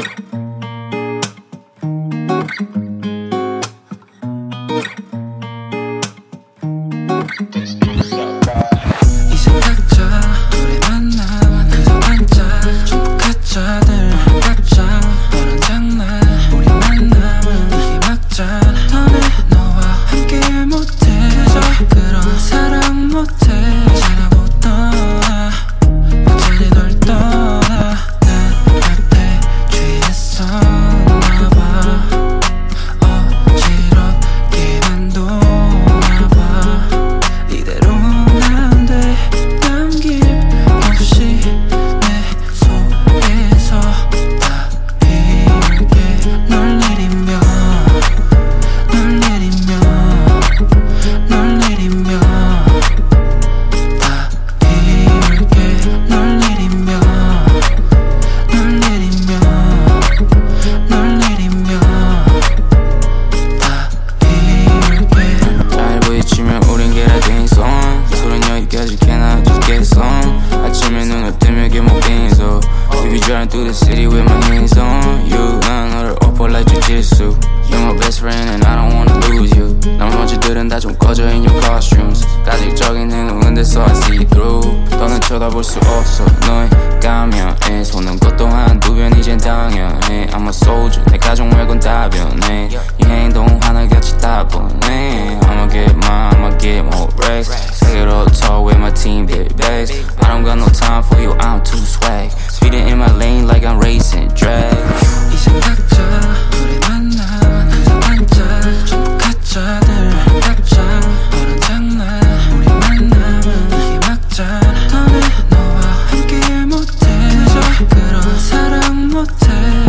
Through the city with my hands on you. 난 너를 엎어 like jujitsu. You're my best friend and I don't wanna lose you. 나머지들은 다 좀 꺼져 in your costumes. 가식적인 행동은 됐어 I see through. 더는 쳐다볼 수 없어 너의 가면에 손은 것 또한 두 변 이젠 당연해. I'm a soldier 내 가족 말곤 다 변해. 이 행동 하나같이 따분해. I'ma get mine, I'ma get more racks. 세계로 talk with my team, big bags. I don't got no time for you, I'm too swag. Speeding in my lane like I'm racing drag. 이제 각자 우리 만남 그저 반짝 전부 가짜들 답장 너랑 장난 우리 만남은 이게 막장 더는 너와 함께 못해 그저 그런 사랑 못해